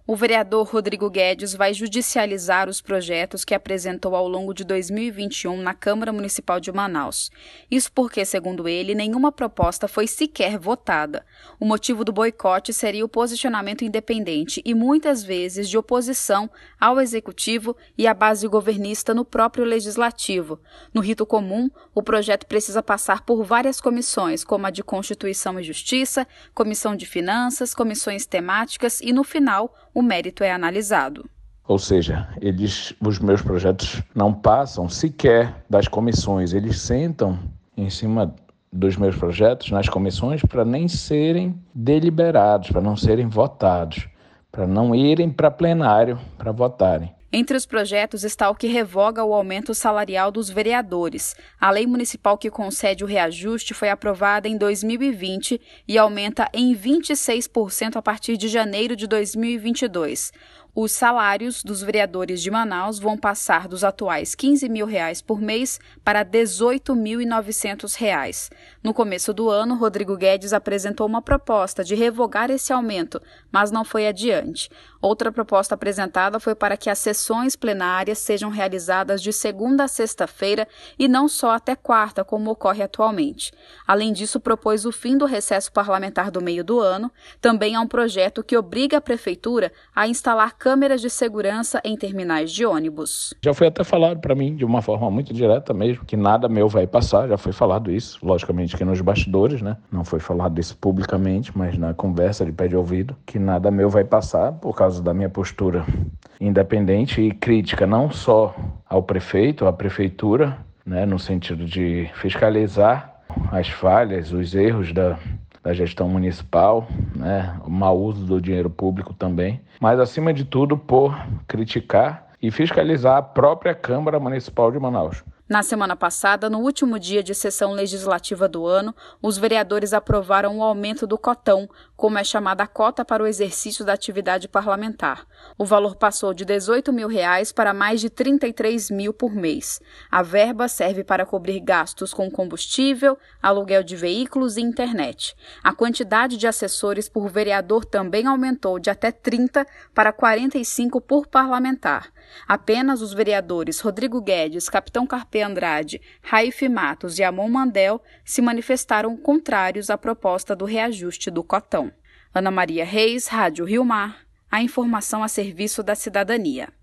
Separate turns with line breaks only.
O vereador Rodrigo Guedes vai judicializar os projetos que apresentou ao longo de 2021 na Câmara Municipal de Manaus. Isso porque, segundo ele, nenhuma proposta foi sequer votada. O motivo do boicote seria o posicionamento independente e, muitas vezes, de oposição ao Executivo e à base governista no próprio Legislativo. No rito comum, o projeto precisa passar por várias comissões, como a de Constituição e Justiça, Comissão de Finanças, comissões temáticas e, no final, o mérito é analisado.
Ou seja, os meus projetos não passam sequer das comissões. Eles sentam em cima dos meus projetos nas comissões para nem serem deliberados, para não serem votados, para não irem para plenário para votarem.
Entre os projetos está o que revoga o aumento salarial dos vereadores. A lei municipal que concede o reajuste foi aprovada em 2020 e aumenta em 26% a partir de janeiro de 2022. Os salários dos vereadores de Manaus vão passar dos atuais R$ 15.000 por mês para R$ 18.900. No começo do ano, Rodrigo Guedes apresentou uma proposta de revogar esse aumento, mas não foi adiante. Outra proposta apresentada foi para que as sessões plenárias sejam realizadas de segunda a sexta-feira e não só até quarta, como ocorre atualmente. Além disso, propôs o fim do recesso parlamentar do meio do ano. Também há um projeto que obriga a Prefeitura a instalar câmeras de segurança em terminais de ônibus.
Já foi até falado para mim, de uma forma muito direta mesmo, que nada meu vai passar. Já foi falado isso, logicamente que nos bastidores, né? Não foi falado isso publicamente, mas na conversa de pé de ouvido, que nada meu vai passar por causa da minha postura independente e crítica não só ao prefeito, à prefeitura, né? No sentido de fiscalizar as falhas, os erros da gestão municipal, né? O mau uso do dinheiro público também, mas acima de tudo por criticar e fiscalizar a própria Câmara Municipal de Manaus.
Na semana passada, no último dia de sessão legislativa do ano, os vereadores aprovaram o aumento do cotão, como é chamada a cota para o exercício da atividade parlamentar. O valor passou de R$ 18.000 para mais de R$ 33.000 por mês. A verba serve para cobrir gastos com combustível, aluguel de veículos e internet. A quantidade de assessores por vereador também aumentou de até 30 para 45 por parlamentar. Apenas os vereadores Rodrigo Guedes, Capitão Carpe Andrade, Raif Matos e Amon Mandel se manifestaram contrários à proposta do reajuste do cotão. Ana Maria Reis, Rádio Rio Mar, a informação a serviço da cidadania.